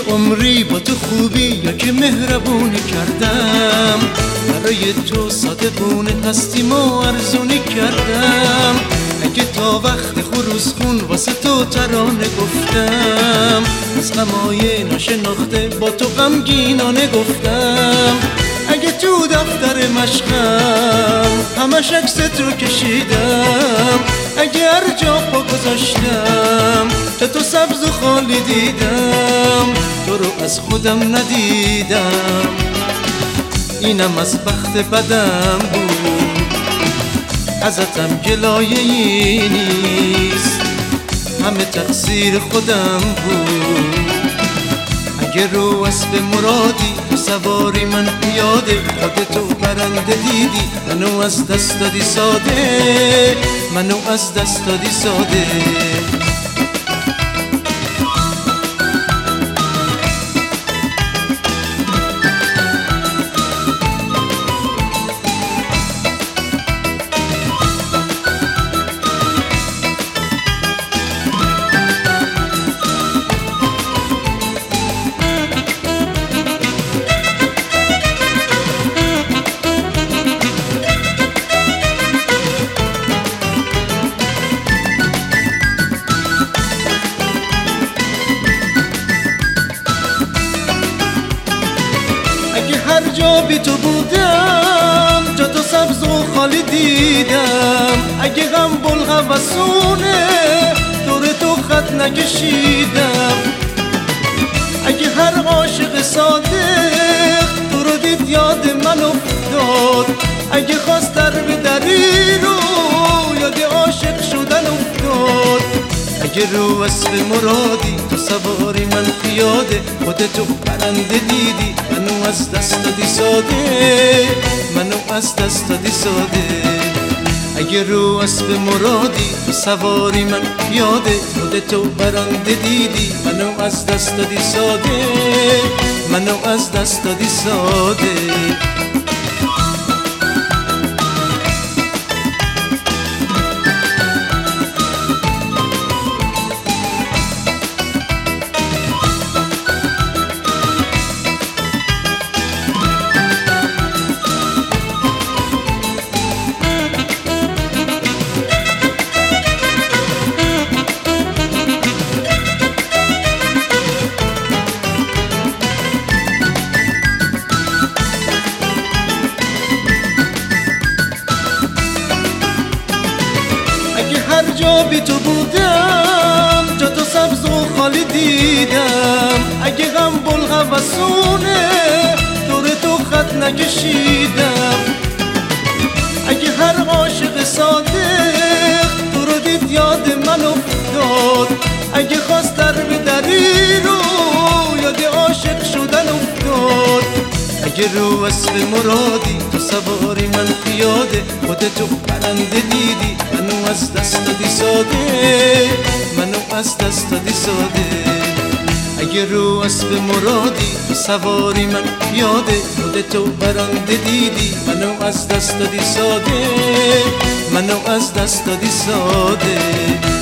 عمری با تو خوبی یا که مهربونی کردم، برای تو صادقونه هستیمو ارزونی کردم. اگه تا وقت خروس خون واسه تو ترانه گفتم، از غمای ناشناخته با تو غمگینانه گفتم. اگه تو دفتر مشقم همش عکست رو کشیدم، اگه هر جا پا گذاشتم تو سبز و خالی دیدم، تو رو از خودم ندیدم. اینم از بخت بدم بود، ازتم گلایه‌ای نیست، همه تقصیر خودم بود. اگه رو اسب مرادی تو سواری من پیاده، خودتو برنده دیدی منو از دست دادی ساده، منو از دست دادی ساده. هر جا بی تو بودم جا تو سبز و خالی دیدم، اگه غم بلغم و سونه دور تو خط نکشیدم. اگه هر عاشق صادق تو رو دید یاد من افتاد، اگه خواست در بدری رو یاد عاشق شدن افتاد. اگه رو اسب مرادی تو سواری من پیاده، خودتو برنده دیدی منو از دست دادی ساده، منو از دست دادی ساده. اگه رو اسب مرادی تو سواری من پیاده، خودتو برنده دیدی منو از دست دادی ساده، منو از دست دادی ساده. هر جا بی تو بودم جا تو سبز و خالی دیدم، اگه غم بلغم و سونه دور تو خط نکشیدم. اگه هر عاشق صادق تو رو دید یاد من افتاد، اگه خواست در بدری رو یاد عاشق شدن افتاد. اگه رو اسب مرادی تو سواری من پیاده، خودتو برنده دیدی منو از دست دادی ساده، منو از دست دادی ساده. اگه رو اسب مرادی تو سواری من پیاده، خودتو برنده دیدی منو از دست دادی ساده، منو از دست دادی ساده.